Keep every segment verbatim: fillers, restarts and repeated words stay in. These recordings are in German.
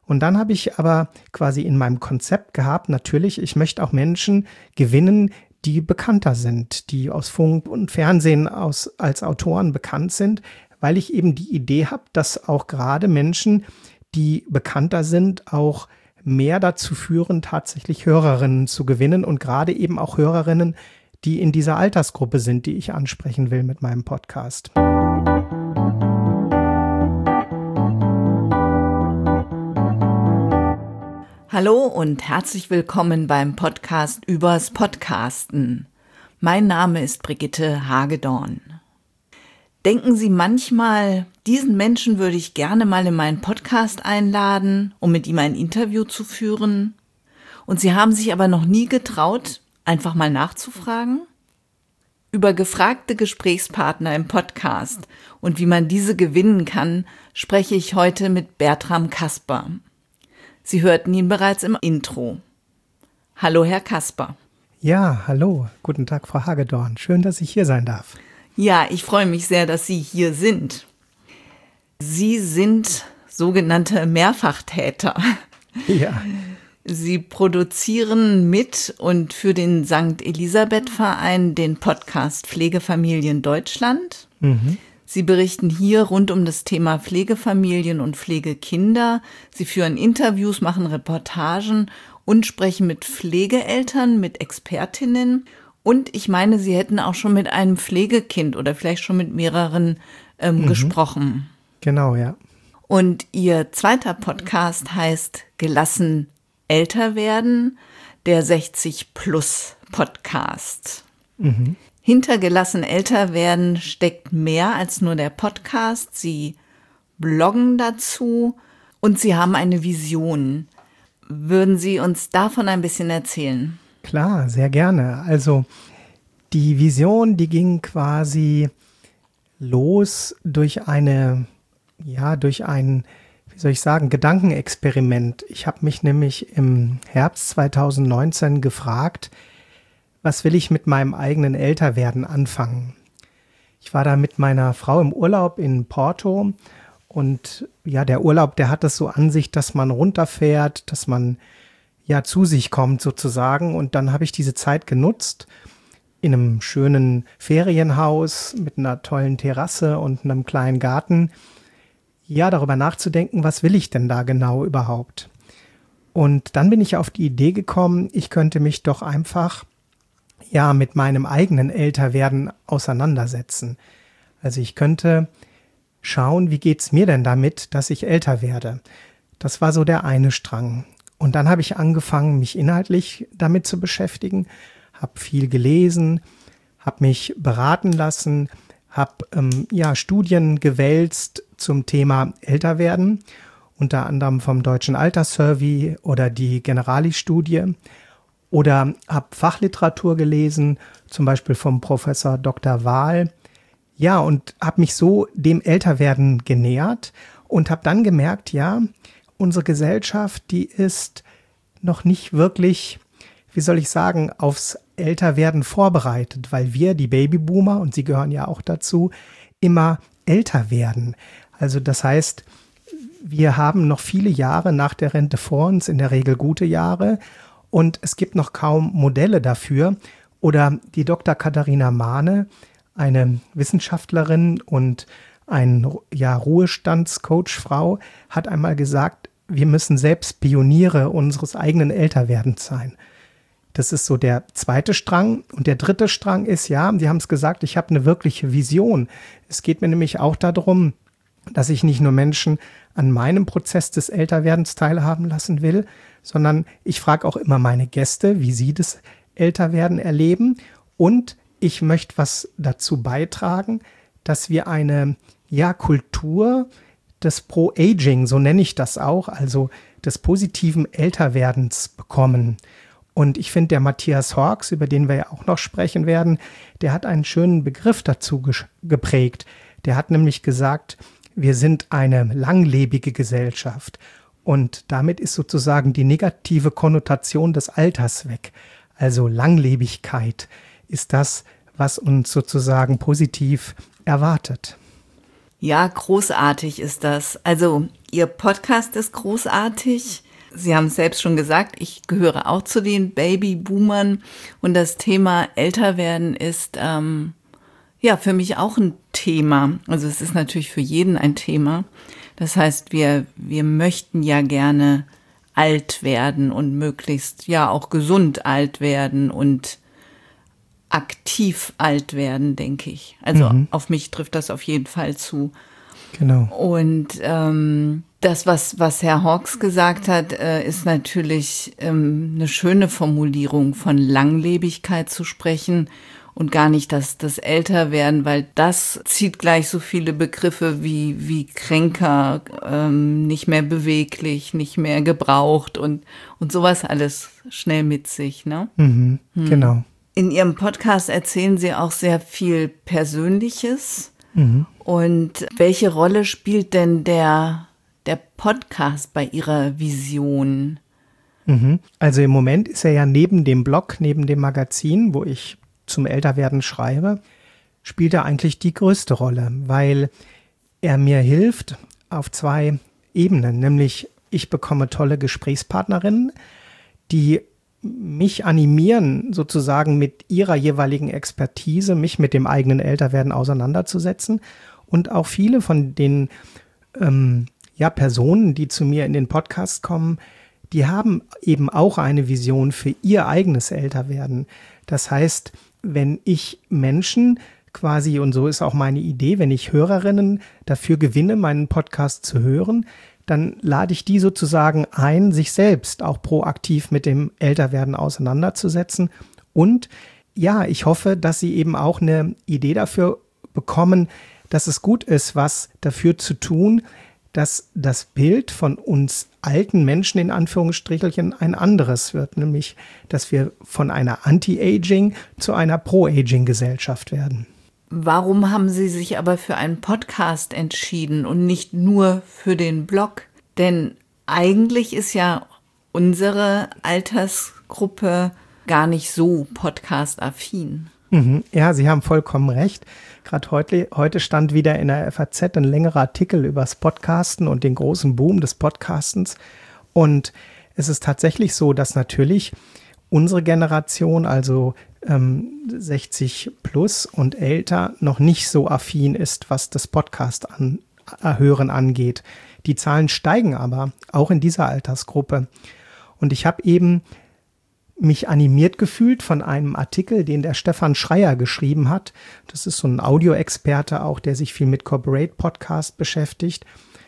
Und dann habe ich aber quasi in meinem Konzept gehabt, natürlich, ich möchte auch Menschen gewinnen, die bekannter sind, die aus Funk und Fernsehen aus, als Autoren bekannt sind, weil ich eben die Idee habe, dass auch gerade Menschen, die bekannter sind, auch mehr dazu führen, tatsächlich Hörerinnen zu gewinnen und gerade eben auch Hörerinnen, die in dieser Altersgruppe sind, die ich ansprechen will mit meinem Podcast. Hallo und herzlich willkommen beim Podcast übers Podcasten. Mein Name ist Brigitte Hagedorn. Denken Sie manchmal, diesen Menschen würde ich gerne mal in meinen Podcast einladen, um mit ihm ein Interview zu führen? Und Sie haben sich aber noch nie getraut, einfach mal nachzufragen? Über gefragte Gesprächspartner im Podcast und wie man diese gewinnen kann, spreche ich heute mit Bertram Kasper. Sie hörten ihn bereits im Intro. Hallo, Herr Kasper. Ja, hallo. Guten Tag, Frau Hagedorn. Schön, dass ich hier sein darf. Ja, ich freue mich sehr, dass Sie hier sind. Sie sind sogenannte Mehrfachtäter. Ja. Sie produzieren mit und für den Sankt Elisabeth Verein den Podcast Pflegefamilien Deutschland. Mhm. Sie berichten hier rund um das Thema Pflegefamilien und Pflegekinder. Sie führen Interviews, machen Reportagen und sprechen mit Pflegeeltern, mit Expertinnen. Und ich meine, Sie hätten auch schon mit einem Pflegekind oder vielleicht schon mit mehreren ähm, mhm. gesprochen. Genau, ja. Und Ihr zweiter Podcast heißt Gelassen älter werden, der sechzig Plus Podcast. Mhm. Hinter Gelassen älter werden steckt mehr als nur der Podcast. Sie bloggen dazu und Sie haben eine Vision. Würden Sie uns davon ein bisschen erzählen? Klar, sehr gerne. Also die Vision, die ging quasi los durch eine, ja, durch ein, wie soll ich sagen, Gedankenexperiment. Ich habe mich nämlich im Herbst zweitausendneunzehn gefragt, was will ich mit meinem eigenen Älterwerden anfangen? Ich war da mit meiner Frau im Urlaub in Porto und ja, der Urlaub, der hat es so an sich, dass man runterfährt, dass man ja zu sich kommt sozusagen. Und dann habe ich diese Zeit genutzt, in einem schönen Ferienhaus mit einer tollen Terrasse und einem kleinen Garten, ja, darüber nachzudenken, was will ich denn da genau überhaupt? Und dann bin ich auf die Idee gekommen, ich könnte mich doch einfach ja mit meinem eigenen Älterwerden auseinandersetzen. Also ich könnte schauen, wie geht's mir denn damit, dass ich älter werde? Das war so der eine Strang. Und dann habe ich angefangen, mich inhaltlich damit zu beschäftigen, habe viel gelesen, habe mich beraten lassen, habe ähm, ja, Studien gewälzt zum Thema Älterwerden, unter anderem vom Deutschen Alterssurvey oder die Generali-Studie. Oder habe Fachliteratur gelesen, zum Beispiel vom Professor Doktor Wahl. Ja, und habe mich so dem Älterwerden genähert und habe dann gemerkt, ja, unsere Gesellschaft, die ist noch nicht wirklich, wie soll ich sagen, aufs Älterwerden vorbereitet, weil wir, die Babyboomer, und Sie gehören ja auch dazu, immer älter werden. Also das heißt, wir haben noch viele Jahre nach der Rente vor uns, in der Regel gute Jahre, und es gibt noch kaum Modelle dafür. Oder die Doktor Katharina Mahne, eine Wissenschaftlerin und ein ja, Ruhestandscoach-Frau, hat einmal gesagt, wir müssen selbst Pioniere unseres eigenen Älterwerdens sein. Das ist so der zweite Strang. Und der dritte Strang ist, ja, die haben es gesagt, ich habe eine wirkliche Vision. Es geht mir nämlich auch darum, dass ich nicht nur Menschen an meinem Prozess des Älterwerdens teilhaben lassen will, sondern ich frage auch immer meine Gäste, wie sie das Älterwerden erleben. Und ich möchte was dazu beitragen, dass wir eine ja, Kultur des Pro-Aging, so nenne ich das auch, also des positiven Älterwerdens bekommen. Und ich finde, der Matthias Horks, über den wir ja auch noch sprechen werden, der hat einen schönen Begriff dazu geprägt. Der hat nämlich gesagt, wir sind eine langlebige Gesellschaft. Und damit ist sozusagen die negative Konnotation des Alters weg. Also Langlebigkeit ist das, was uns sozusagen positiv erwartet. Ja, großartig ist das. Also Ihr Podcast ist großartig. Sie haben es selbst schon gesagt, ich gehöre auch zu den Babyboomern und das Thema Älterwerden ist ähm, ja für mich auch ein Thema. Also es ist natürlich für jeden ein Thema. Das heißt, wir wir möchten ja gerne alt werden und möglichst ja auch gesund alt werden und aktiv alt werden, denke ich. Also mhm. auf mich trifft das auf jeden Fall zu. Genau. Und ähm, das, was, was Herr Hawkes gesagt hat, äh, ist natürlich ähm, eine schöne Formulierung, von Langlebigkeit zu sprechen und gar nicht das, das Älterwerden, weil das zieht gleich so viele Begriffe wie, wie kränker, ähm, nicht mehr beweglich, nicht mehr gebraucht und, und sowas alles schnell mit sich, ne? Mhm, hm. Genau. In Ihrem Podcast erzählen Sie auch sehr viel Persönliches. Mhm. Und welche Rolle spielt denn der, der Podcast bei Ihrer Vision? Mhm. Also im Moment ist er ja neben dem Blog, neben dem Magazin, wo ich zum Älterwerden schreibe, spielt er eigentlich die größte Rolle, weil er mir hilft auf zwei Ebenen. Nämlich ich bekomme tolle Gesprächspartnerinnen, die mich animieren, sozusagen mit ihrer jeweiligen Expertise, mich mit dem eigenen Älterwerden auseinanderzusetzen. Und auch viele von den ähm, ja, Personen, die zu mir in den Podcast kommen, die haben eben auch eine Vision für ihr eigenes Älterwerden. Das heißt, wenn ich Menschen quasi, und so ist auch meine Idee, wenn ich Hörerinnen dafür gewinne, meinen Podcast zu hören, dann lade ich die sozusagen ein, sich selbst auch proaktiv mit dem Älterwerden auseinanderzusetzen. Und ja, ich hoffe, dass sie eben auch eine Idee dafür bekommen, dass es gut ist, was dafür zu tun, dass das Bild von uns alten Menschen in Anführungsstrichelchen ein anderes wird, nämlich, dass wir von einer Anti-Aging zu einer Pro-Aging-Gesellschaft werden. Warum haben Sie sich aber für einen Podcast entschieden und nicht nur für den Blog? Denn eigentlich ist ja unsere Altersgruppe gar nicht so podcast-affin. Mhm. Ja, Sie haben vollkommen recht. Gerade heute, heute stand wieder in der F A Z ein längerer Artikel über das Podcasten und den großen Boom des Podcastens. Und es ist tatsächlich so, dass natürlich unsere Generation, also ähm, sechzig plus und älter, noch nicht so affin ist, was das Podcast an, äh, hören angeht. Die Zahlen steigen aber auch in dieser Altersgruppe. Und ich habe eben mich animiert gefühlt von einem Artikel, den der Stefan Schreier geschrieben hat. Das ist so ein Audioexperte auch, der sich viel mit Corporate Podcast beschäftigt.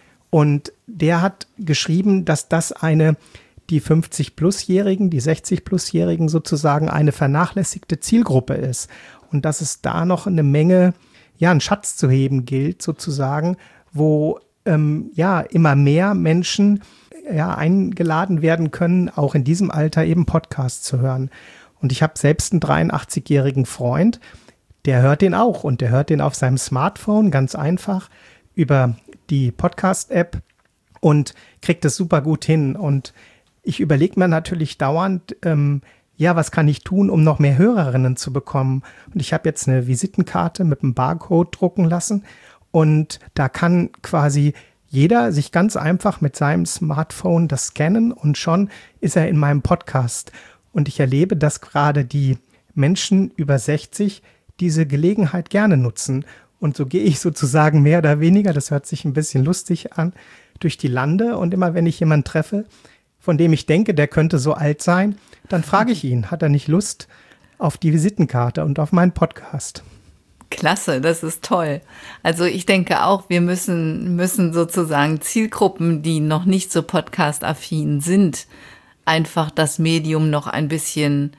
Und der hat geschrieben, dass das eine, die fünfzig-Plus-Jährigen, die sechzig-Plus-Jährigen sozusagen eine vernachlässigte Zielgruppe ist. Und dass es da noch eine Menge, ja, einen Schatz zu heben gilt sozusagen, wo ähm, ja immer mehr Menschen ja, eingeladen werden können, auch in diesem Alter eben Podcasts zu hören. Und ich habe selbst einen dreiundachtzigjährigen Freund, der hört den auch und der hört den auf seinem Smartphone ganz einfach über die Podcast-App und kriegt es super gut hin. Und ich überlege mir natürlich dauernd, ähm, ja, was kann ich tun, um noch mehr Hörerinnen zu bekommen? Und ich habe jetzt eine Visitenkarte mit einem Barcode drucken lassen und da kann quasi jeder sich ganz einfach mit seinem Smartphone das scannen und schon ist er in meinem Podcast. Und ich erlebe, dass gerade die Menschen über sechzig diese Gelegenheit gerne nutzen. Und so gehe ich sozusagen mehr oder weniger, das hört sich ein bisschen lustig an, durch die Lande. Und immer wenn ich jemanden treffe, von dem ich denke, der könnte so alt sein, dann frage ich ihn, hat er nicht Lust auf die Visitenkarte und auf meinen Podcast? Klasse, das ist toll. Also ich denke auch, wir müssen, müssen sozusagen Zielgruppen, die noch nicht so podcast-affin sind, einfach das Medium noch ein bisschen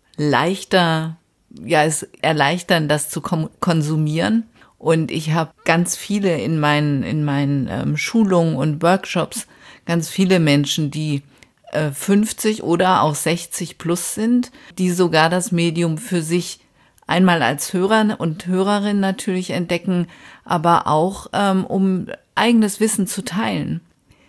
leichter, ja, es erleichtern, das zu kom- konsumieren. Und ich habe ganz viele in meinen, in meinen ähm, Schulungen und Workshops, ganz viele Menschen, die äh, fünfzig oder auch sechzig plus sind, die sogar das Medium für sich einmal als Hörer und Hörerin natürlich entdecken, aber auch ähm, um eigenes Wissen zu teilen.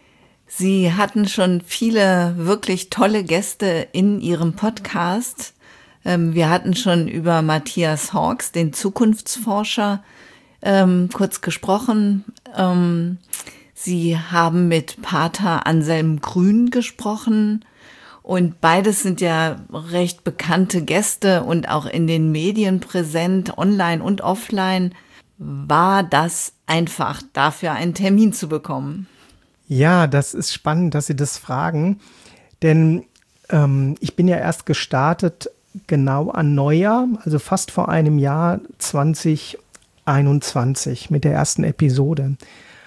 Sie hatten schon viele wirklich tolle Gäste in Ihrem Podcast. Ähm, wir hatten schon über Matthias Hawkes, den Zukunftsforscher, ähm, kurz gesprochen. Ähm, Sie haben mit Pater Anselm Grün gesprochen und beides sind ja recht bekannte Gäste und auch in den Medien präsent, online und offline. War das einfach, dafür einen Termin zu bekommen? Ja, das ist spannend, dass Sie das fragen, denn ähm, ich bin ja erst gestartet genau an Neujahr, also fast vor einem Jahr, zwanzig einundzwanzig mit der ersten Episode.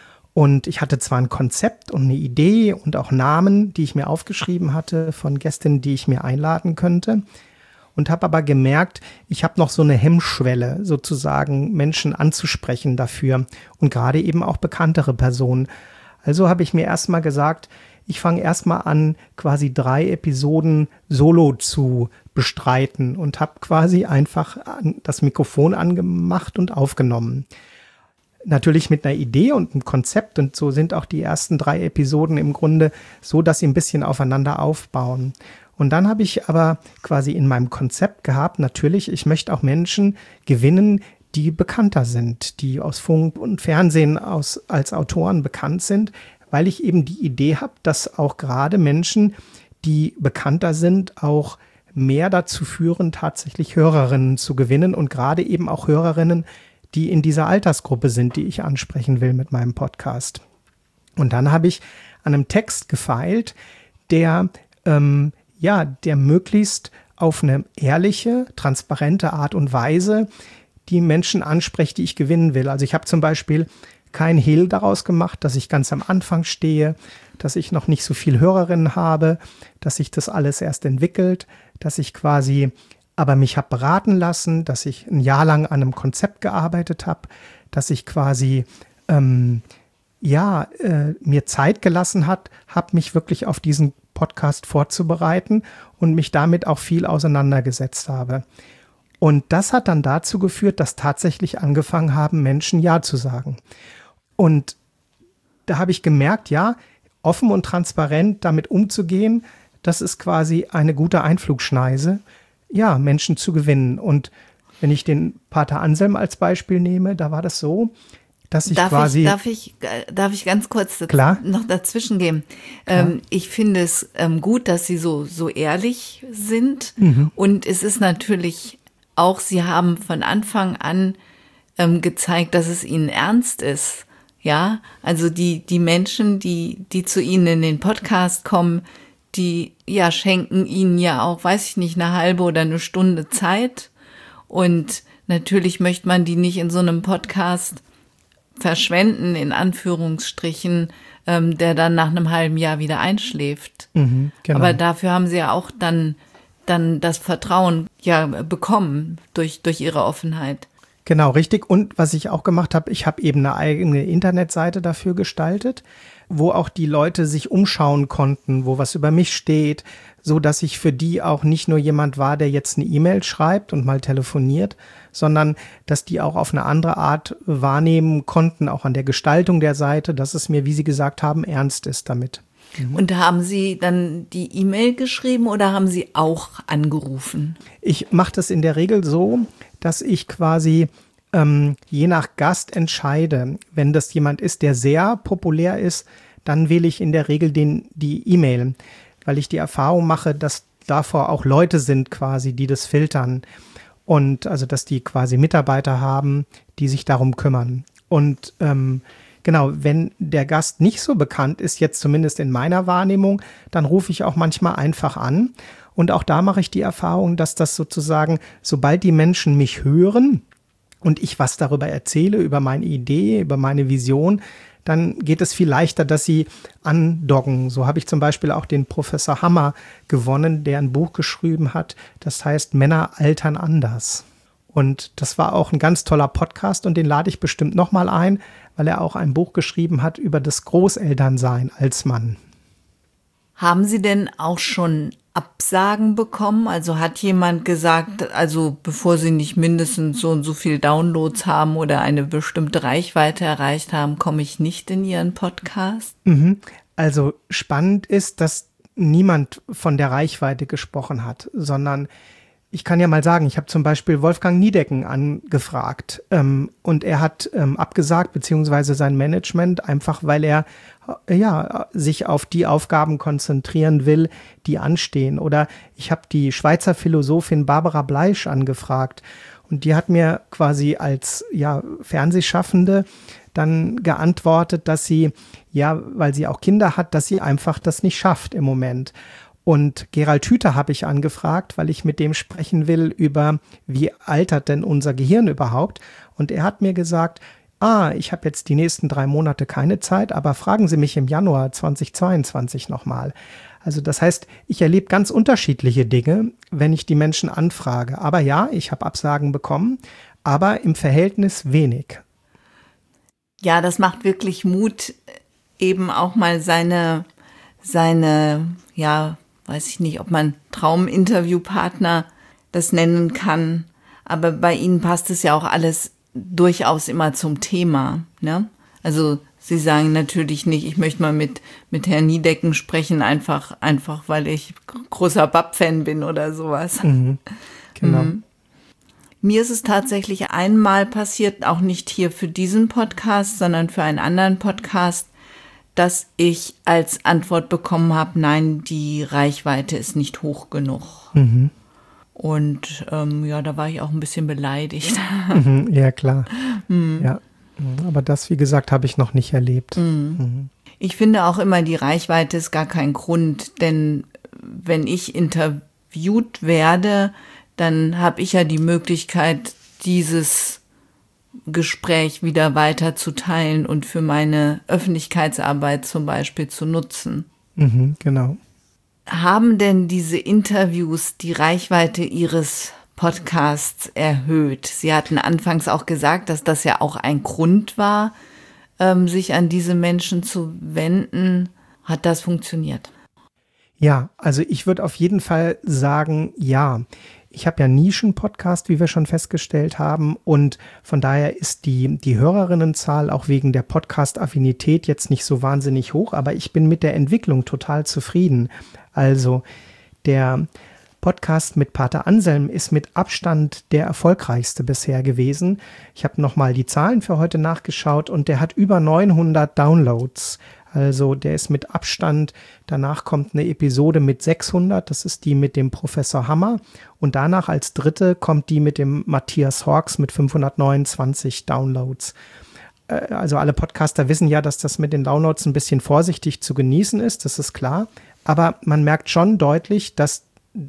Und ich hatte zwar ein Konzept und eine Idee und auch Namen, die ich mir aufgeschrieben hatte von Gästinnen, die ich mir einladen könnte. Und habe aber gemerkt, ich habe noch so eine Hemmschwelle, sozusagen Menschen anzusprechen dafür und gerade eben auch bekanntere Personen. Also habe ich mir erstmal gesagt, ich fange erstmal an, quasi drei Episoden solo zu bestreiten und habe quasi einfach das Mikrofon angemacht und aufgenommen. Natürlich mit einer Idee und einem Konzept und so sind auch die ersten drei Episoden im Grunde so, dass sie ein bisschen aufeinander aufbauen. Und dann habe ich aber quasi in meinem Konzept gehabt, natürlich, ich möchte auch Menschen gewinnen, die bekannter sind, die aus Funk und Fernsehen aus, als Autoren bekannt sind, weil ich eben die Idee habe, dass auch gerade Menschen, die bekannter sind, auch mehr dazu führen, tatsächlich Hörerinnen zu gewinnen und gerade eben auch Hörerinnen, die in dieser Altersgruppe sind, die ich ansprechen will mit meinem Podcast. Und dann habe ich an einem Text gefeilt, der, ähm, ja, der möglichst auf eine ehrliche, transparente Art und Weise die Menschen anspricht, die ich gewinnen will. Also ich habe zum Beispiel kein Hehl daraus gemacht, dass ich ganz am Anfang stehe, dass ich noch nicht so viel Hörerinnen habe, dass sich das alles erst entwickelt, dass ich quasi aber mich habe beraten lassen, dass ich ein Jahr lang an einem Konzept gearbeitet habe, dass ich quasi ähm, ja äh, mir Zeit gelassen hat, habe mich wirklich auf diesen Podcast vorzubereiten und mich damit auch viel auseinandergesetzt habe. Und das hat dann dazu geführt, dass tatsächlich angefangen haben, Menschen Ja zu sagen. Und da habe ich gemerkt, ja, offen und transparent damit umzugehen, das ist quasi eine gute Einflugschneise, ja, Menschen zu gewinnen. Und wenn ich den Pater Anselm als Beispiel nehme, da war das so, dass ich darf quasi... Ich, darf, ich, darf ich ganz kurz daz- Klar. noch dazwischen gehen? Ähm, ich finde es ähm, gut, dass Sie so, so ehrlich sind. Mhm. Und es ist natürlich auch, Sie haben von Anfang an ähm, gezeigt, dass es Ihnen ernst ist. Ja, also die, die Menschen, die, die zu Ihnen in den Podcast kommen, die ja schenken Ihnen ja auch, weiß ich nicht, eine halbe oder eine Stunde Zeit. Und natürlich möchte man die nicht in so einem Podcast verschwenden, in Anführungsstrichen, ähm, der dann nach einem halben Jahr wieder einschläft. Mhm, genau. Aber dafür haben Sie ja auch dann, dann das Vertrauen ja bekommen durch, durch Ihre Offenheit. Genau, richtig. Und was ich auch gemacht habe, ich habe eben eine eigene Internetseite dafür gestaltet, wo auch die Leute sich umschauen konnten, wo was über mich steht, so dass ich für die auch nicht nur jemand war, der jetzt eine E-Mail schreibt und mal telefoniert, sondern dass die auch auf eine andere Art wahrnehmen konnten, auch an der Gestaltung der Seite, dass es mir, wie Sie gesagt haben, ernst ist damit. Mhm. Und haben Sie dann die E-Mail geschrieben oder haben Sie auch angerufen? Ich mache das in der Regel so, dass ich quasi ähm, je nach Gast entscheide. Wenn das jemand ist, der sehr populär ist, dann wähle ich in der Regel den, die E-Mail, weil ich die Erfahrung mache, dass davor auch Leute sind quasi, die das filtern und also, dass die quasi Mitarbeiter haben, die sich darum kümmern. Und ähm, genau, wenn der Gast nicht so bekannt ist, jetzt zumindest in meiner Wahrnehmung, dann rufe ich auch manchmal einfach an. Und auch da mache ich die Erfahrung, dass das sozusagen, sobald die Menschen mich hören und ich was darüber erzähle, über meine Idee, über meine Vision, dann geht es viel leichter, dass sie andocken. So habe ich zum Beispiel auch den Professor Hammer gewonnen, der ein Buch geschrieben hat, das heißt Männer altern anders. Und das war auch ein ganz toller Podcast und den lade ich bestimmt nochmal ein, weil er auch ein Buch geschrieben hat über das Großelternsein als Mann. Haben Sie denn auch schon Absagen bekommen? Also hat jemand gesagt, also bevor Sie nicht mindestens so und so viel Downloads haben oder eine bestimmte Reichweite erreicht haben, komme ich nicht in Ihren Podcast? Mhm. Also spannend ist, dass niemand von der Reichweite gesprochen hat, sondern Ich kann ja mal sagen, ich habe zum Beispiel Wolfgang Niedecken angefragt ähm, und er hat ähm, abgesagt, beziehungsweise sein Management, einfach weil er äh, ja, sich auf die Aufgaben konzentrieren will, die anstehen. Oder ich habe die Schweizer Philosophin Barbara Bleisch angefragt und die hat mir quasi als ja, Fernsehschaffende dann geantwortet, dass sie, ja, weil sie auch Kinder hat, dass sie einfach das nicht schafft im Moment. Und Gerald Hüther habe ich angefragt, weil ich mit dem sprechen will über, wie altert denn unser Gehirn überhaupt? Und er hat mir gesagt, ah, ich habe jetzt die nächsten drei Monate keine Zeit, aber fragen Sie mich im Januar zweitausendzweiundzwanzig nochmal. Also das heißt, ich erlebe ganz unterschiedliche Dinge, wenn ich die Menschen anfrage. Aber ja, ich habe Absagen bekommen, aber im Verhältnis wenig. Ja, das macht wirklich Mut, eben auch mal seine, seine, ja, weiß ich nicht, ob man Trauminterviewpartner das nennen kann, aber bei Ihnen passt es ja auch alles durchaus immer zum Thema, ne? Also Sie sagen natürlich nicht, ich möchte mal mit, mit Herrn Niedecken sprechen, einfach, einfach weil ich großer B A P-Fan bin oder sowas. Mhm, genau. Mhm. Mir ist es tatsächlich einmal passiert, auch nicht hier für diesen Podcast, sondern für einen anderen Podcast, dass ich als Antwort bekommen habe, nein, die Reichweite ist nicht hoch genug. Mhm. Und ähm, ja, da war ich auch ein bisschen beleidigt. Mhm, ja, klar. Mhm. Ja, aber das, wie gesagt, habe ich noch nicht erlebt. Mhm. Mhm. Ich finde auch immer, die Reichweite ist gar kein Grund, denn wenn ich interviewt werde, dann habe ich ja die Möglichkeit, dieses Gespräch wieder weiter zu teilen und für meine Öffentlichkeitsarbeit zum Beispiel zu nutzen. Mhm, genau. Haben denn diese Interviews die Reichweite Ihres Podcasts erhöht? Sie hatten anfangs auch gesagt, dass das ja auch ein Grund war, ähm, sich an diese Menschen zu wenden. Hat das funktioniert? Ja, also ich würde auf jeden Fall sagen, ja. Ich habe ja einen Nischen-Podcast, wie wir schon festgestellt haben, und von daher ist die, die Hörerinnenzahl auch wegen der Podcast-Affinität jetzt nicht so wahnsinnig hoch, aber ich bin mit der Entwicklung total zufrieden. Also der Podcast mit Pater Anselm ist mit Abstand der erfolgreichste bisher gewesen. Ich habe nochmal die Zahlen für heute nachgeschaut und der hat über neunhundert Downloads. Also der ist mit Abstand, danach kommt eine Episode mit sechshundert, das ist die mit dem Professor Hammer, und danach als dritte kommt die mit dem Matthias Hawks mit fünfhundertneunundzwanzig Downloads. Also alle Podcaster wissen ja, dass das mit den Downloads ein bisschen vorsichtig zu genießen ist, das ist klar, aber man merkt schon deutlich, dass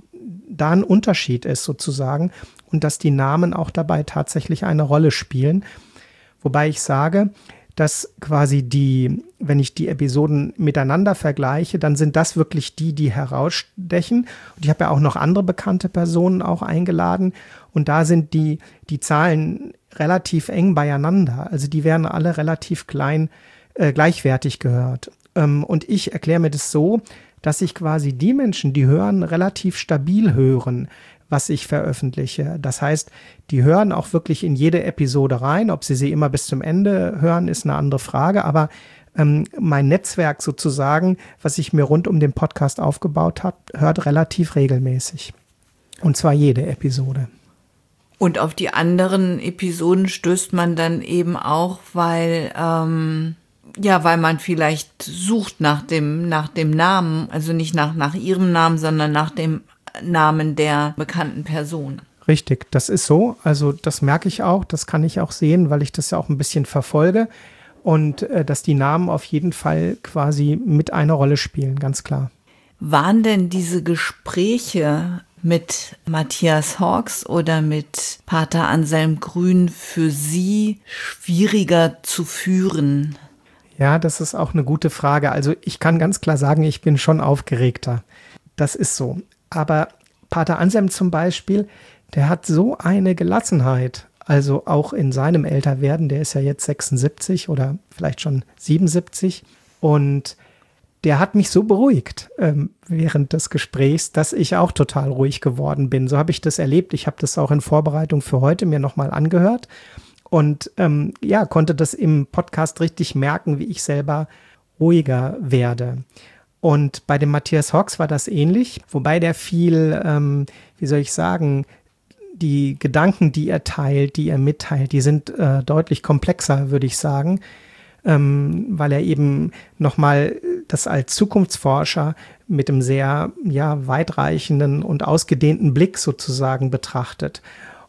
da ein Unterschied ist sozusagen und dass die Namen auch dabei tatsächlich eine Rolle spielen, wobei ich sage, dass quasi die, wenn ich die Episoden miteinander vergleiche, dann sind das wirklich die, die herausstechen. Und ich habe ja auch noch andere bekannte Personen auch eingeladen. Und da sind die, die Zahlen relativ eng beieinander. Also die werden alle relativ klein, äh, gleichwertig gehört. Ähm, und ich erkläre mir das so, dass ich quasi die Menschen, die hören, relativ stabil hören, was ich veröffentliche. Das heißt, die hören auch wirklich in jede Episode rein. Ob sie sie immer bis zum Ende hören, ist eine andere Frage. Aber ähm, mein Netzwerk sozusagen, was ich mir rund um den Podcast aufgebaut habe, hört relativ regelmäßig. Und zwar jede Episode. Und auf die anderen Episoden stößt man dann eben auch, weil ähm, ja, weil man vielleicht sucht nach dem nach dem Namen, also nicht nach nach ihrem Namen, sondern nach dem Namen der bekannten Person. Richtig, das ist so. Also das merke ich auch, das kann ich auch sehen, weil ich das ja auch ein bisschen verfolge und äh, dass die Namen auf jeden Fall quasi mit einer Rolle spielen, ganz klar. Waren denn diese Gespräche mit Matthias Hawks oder mit Pater Anselm Grün für Sie schwieriger zu führen? Ja, das ist auch eine gute Frage. Also ich kann ganz klar sagen, ich bin schon aufgeregter. Das ist so. Aber Pater Anselm zum Beispiel, der hat so eine Gelassenheit, also auch in seinem Älterwerden, der ist ja jetzt sechsundsiebzig oder vielleicht schon siebenundsiebzig, und der hat mich so beruhigt ähm, während des Gesprächs, dass ich auch total ruhig geworden bin. So habe ich das erlebt. Ich habe das auch in Vorbereitung für heute mir nochmal angehört und ähm, ja, konnte das im Podcast richtig merken, wie ich selber ruhiger werde. Und bei dem Matthias Hawks war das ähnlich, wobei der viel, ähm, wie soll ich sagen, die Gedanken, die er teilt, die er mitteilt, die sind äh, deutlich komplexer, würde ich sagen, ähm, weil er eben nochmal das als Zukunftsforscher mit einem sehr ja, weitreichenden und ausgedehnten Blick sozusagen betrachtet.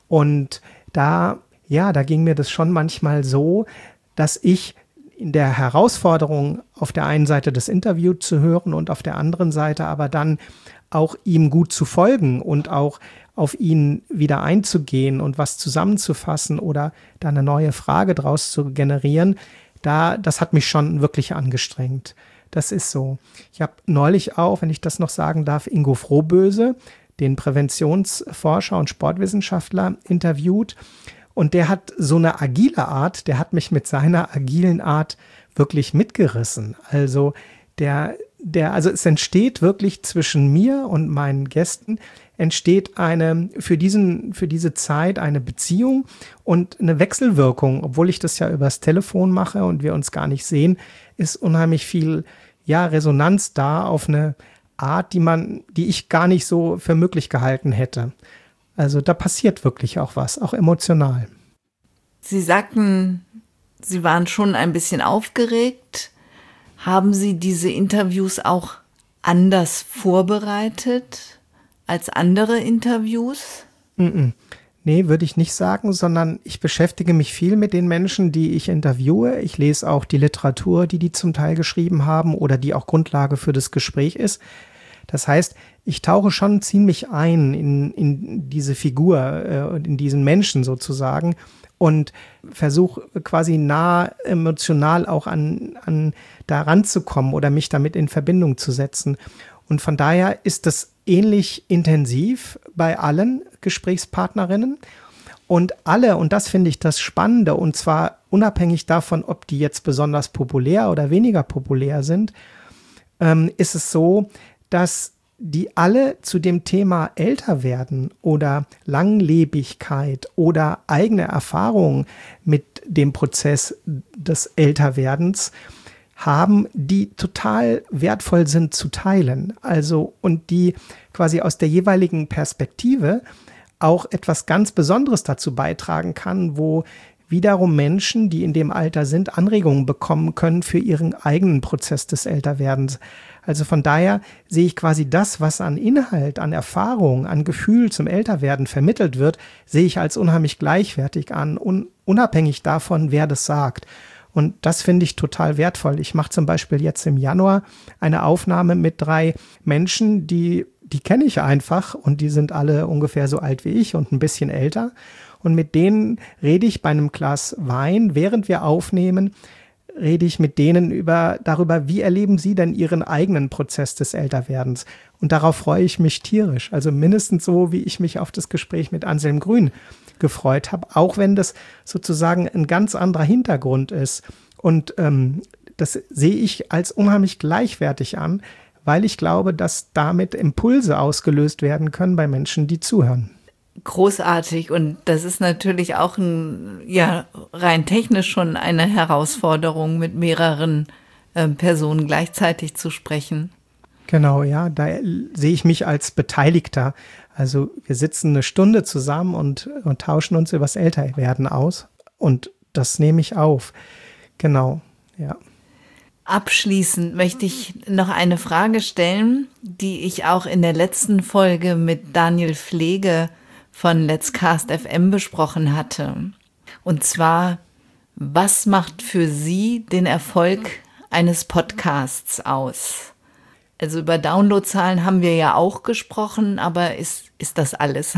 Und da, ja, da ging mir das schon manchmal so, dass ich in der Herausforderung, auf der einen Seite das Interview zu hören und auf der anderen Seite aber dann auch ihm gut zu folgen und auch auf ihn wieder einzugehen und was zusammenzufassen oder da eine neue Frage draus zu generieren, da, das hat mich schon wirklich angestrengt. Das ist so. Ich habe neulich auch, wenn ich das noch sagen darf, Ingo Frohböse, den Präventionsforscher und Sportwissenschaftler, interviewt. Und der hat so eine agile Art, der hat mich mit seiner agilen Art wirklich mitgerissen. Also der, der, also es entsteht wirklich zwischen mir und meinen Gästen entsteht eine, für diesen, für diese Zeit eine Beziehung und eine Wechselwirkung, obwohl ich das ja übers Telefon mache und wir uns gar nicht sehen, ist unheimlich viel, ja, Resonanz da auf eine Art, die man, die ich gar nicht so für möglich gehalten hätte. Also da passiert wirklich auch was, auch emotional. Sie sagten, Sie waren schon ein bisschen aufgeregt. Haben Sie diese Interviews auch anders vorbereitet als andere Interviews? Mm-mm. Nee, würde ich nicht sagen, sondern ich beschäftige mich viel mit den Menschen, die ich interviewe. Ich lese auch die Literatur, die die zum Teil geschrieben haben oder die auch Grundlage für das Gespräch ist. Das heißt, ich tauche schon ziemlich ein in, in diese Figur äh, in diesen Menschen sozusagen und versuche quasi nah emotional auch an, an da ranzukommen oder mich damit in Verbindung zu setzen. Und von daher ist das ähnlich intensiv bei allen Gesprächspartnerinnen. Und alle, und das finde ich das Spannende, und zwar unabhängig davon, ob die jetzt besonders populär oder weniger populär sind, ähm, ist es so, dass die alle zu dem Thema älter werden oder Langlebigkeit oder eigene Erfahrungen mit dem Prozess des Älterwerdens haben, die total wertvoll sind zu teilen. Also, und die quasi aus der jeweiligen Perspektive auch etwas ganz Besonderes dazu beitragen kann, wo wiederum Menschen, die in dem Alter sind, Anregungen bekommen können für ihren eigenen Prozess des Älterwerdens. Also von daher sehe ich quasi das, was an Inhalt, an Erfahrung, an Gefühl zum Älterwerden vermittelt wird, sehe ich als unheimlich gleichwertig an, un- unabhängig davon, wer das sagt. Und das finde ich total wertvoll. Ich mache zum Beispiel jetzt im Januar eine Aufnahme mit drei Menschen, die, die kenne ich einfach und die sind alle ungefähr so alt wie ich und ein bisschen älter. Und mit denen rede ich bei einem Glas Wein, während wir aufnehmen, rede ich mit denen über, darüber, wie erleben sie denn ihren eigenen Prozess des Älterwerdens. Und darauf freue ich mich tierisch. Also mindestens so, wie ich mich auf das Gespräch mit Anselm Grün gefreut habe, auch wenn das sozusagen ein ganz anderer Hintergrund ist. Und ähm, das sehe ich als unheimlich gleichwertig an, weil ich glaube, dass damit Impulse ausgelöst werden können bei Menschen, die zuhören. Großartig, und das ist natürlich auch ein, ja, rein technisch schon eine Herausforderung, mit mehreren äh, Personen gleichzeitig zu sprechen. Genau, ja, da sehe ich mich als Beteiligter. Also wir sitzen eine Stunde zusammen und, und tauschen uns über das Älterwerden aus und das nehme ich auf. Genau, ja. Abschließend möchte ich noch eine Frage stellen, die ich auch in der letzten Folge mit Daniel Pflege von Let's Cast F M besprochen hatte. Und zwar, was macht für Sie den Erfolg eines Podcasts aus? Also über Downloadzahlen haben wir ja auch gesprochen, aber ist, ist das alles?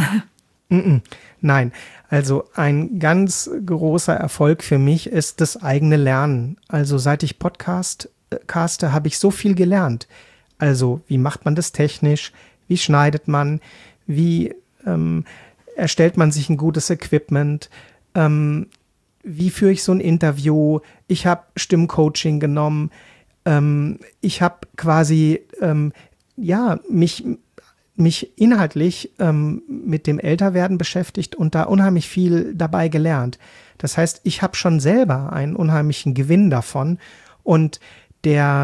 Nein, also ein ganz großer Erfolg für mich ist das eigene Lernen. Also seit ich Podcast caste, habe ich so viel gelernt. Also wie macht man das technisch? Wie schneidet man? Wie ähm, erstellt man sich ein gutes Equipment? Ähm, wie führe ich so ein Interview? Ich habe Stimmcoaching genommen. Ähm, ich habe quasi ähm, ja mich, mich inhaltlich ähm, mit dem Älterwerden beschäftigt und da unheimlich viel dabei gelernt. Das heißt, ich habe schon selber einen unheimlichen Gewinn davon und der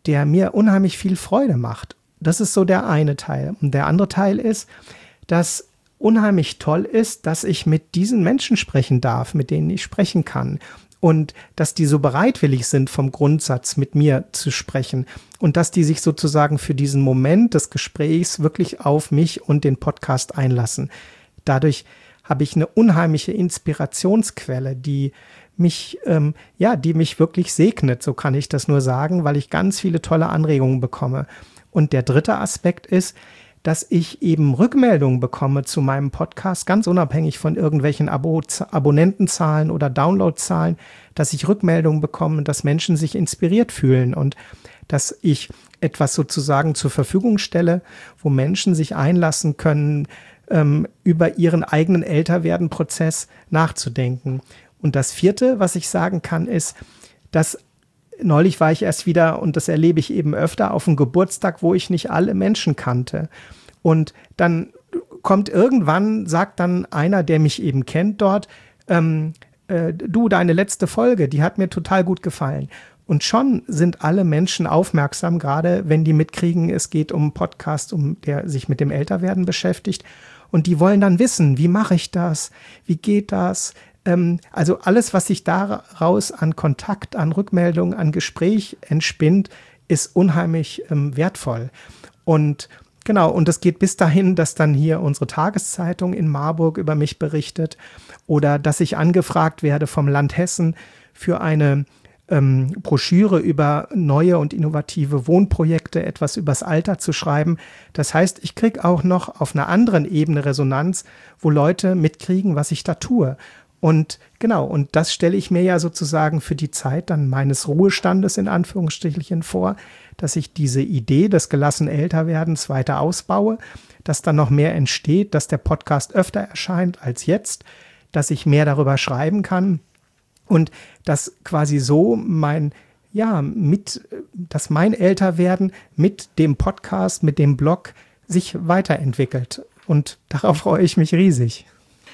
der mir unheimlich viel Freude macht. Das ist so der eine Teil. Und der andere Teil ist, dass unheimlich toll ist, dass ich mit diesen Menschen sprechen darf, mit denen ich sprechen kann. Und dass die so bereitwillig sind, vom Grundsatz mit mir zu sprechen. Und dass die sich sozusagen für diesen Moment des Gesprächs wirklich auf mich und den Podcast einlassen. Dadurch habe ich eine unheimliche Inspirationsquelle, die mich, ähm, ja, die mich wirklich segnet, so kann ich das nur sagen, weil ich ganz viele tolle Anregungen bekomme. Und der dritte Aspekt ist, dass ich eben Rückmeldungen bekomme zu meinem Podcast, ganz unabhängig von irgendwelchen Abo- Abonnentenzahlen oder Downloadzahlen, dass ich Rückmeldungen bekomme, dass Menschen sich inspiriert fühlen und dass ich etwas sozusagen zur Verfügung stelle, wo Menschen sich einlassen können, ähm, über ihren eigenen Älterwerden-Prozess nachzudenken. Und das vierte, was ich sagen kann, ist, dass neulich war ich erst wieder, und das erlebe ich eben öfter, auf einem Geburtstag, wo ich nicht alle Menschen kannte. Und dann kommt irgendwann, sagt dann einer, der mich eben kennt dort, ähm, äh, du, deine letzte Folge, die hat mir total gut gefallen. Und schon sind alle Menschen aufmerksam, gerade wenn die mitkriegen, es geht um einen Podcast, um der sich mit dem Älterwerden beschäftigt. Und die wollen dann wissen, wie mache ich das? Wie geht das? Also alles, was sich daraus an Kontakt, an Rückmeldung, an Gespräch entspinnt, ist unheimlich ähm, wertvoll. Und genau, und es geht bis dahin, dass dann hier unsere Tageszeitung in Marburg über mich berichtet oder dass ich angefragt werde vom Land Hessen für eine ähm, Broschüre über neue und innovative Wohnprojekte, etwas übers Alter zu schreiben. Das heißt, ich kriege auch noch auf einer anderen Ebene Resonanz, wo Leute mitkriegen, was ich da tue. Und genau, und das stelle ich mir ja sozusagen für die Zeit dann meines Ruhestandes in Anführungsstrichen vor, dass ich diese Idee des gelassen Älterwerdens weiter ausbaue, dass dann noch mehr entsteht, dass der Podcast öfter erscheint als jetzt, dass ich mehr darüber schreiben kann und dass quasi so mein, ja, mit, dass mein Älterwerden mit dem Podcast, mit dem Blog sich weiterentwickelt. Und darauf freue ich mich riesig.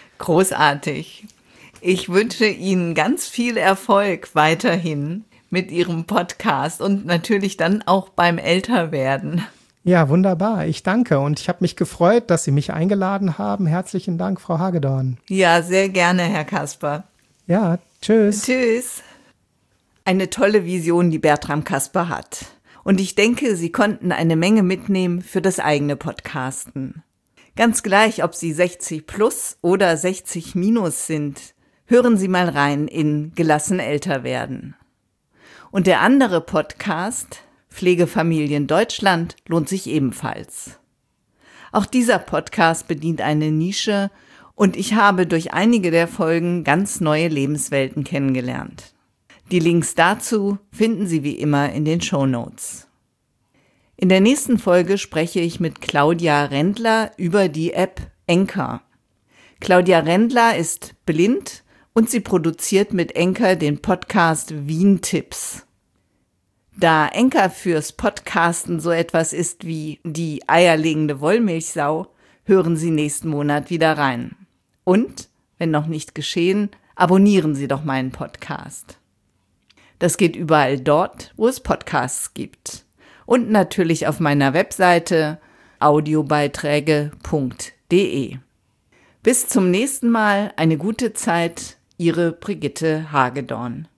Großartig. Ich wünsche Ihnen ganz viel Erfolg weiterhin mit Ihrem Podcast und natürlich dann auch beim Älterwerden. Ja, wunderbar. Ich danke und ich habe mich gefreut, dass Sie mich eingeladen haben. Herzlichen Dank, Frau Hagedorn. Ja, sehr gerne, Herr Kasper. Ja, tschüss. Tschüss. Eine tolle Vision, die Bertram Kasper hat. Und ich denke, Sie konnten eine Menge mitnehmen für das eigene Podcasten. Ganz gleich, ob Sie sechzig plus oder sechzig minus sind, hören Sie mal rein in Gelassen älter werden. Und der andere Podcast, Pflegefamilien Deutschland, lohnt sich ebenfalls. Auch dieser Podcast bedient eine Nische und ich habe durch einige der Folgen ganz neue Lebenswelten kennengelernt. Die Links dazu finden Sie wie immer in den Shownotes. In der nächsten Folge spreche ich mit Claudia Rendler über die App Anchor. Claudia Rendler ist blind und sie produziert mit Anchor den Podcast Wien Tipps. Da Anchor fürs Podcasten so etwas ist wie die eierlegende Wollmilchsau, hören Sie nächsten Monat wieder rein. Und, wenn noch nicht geschehen, abonnieren Sie doch meinen Podcast. Das geht überall dort, wo es Podcasts gibt. Und natürlich auf meiner Webseite audiobeiträge punkt de. Bis zum nächsten Mal, eine gute Zeit, Ihre Brigitte Hagedorn.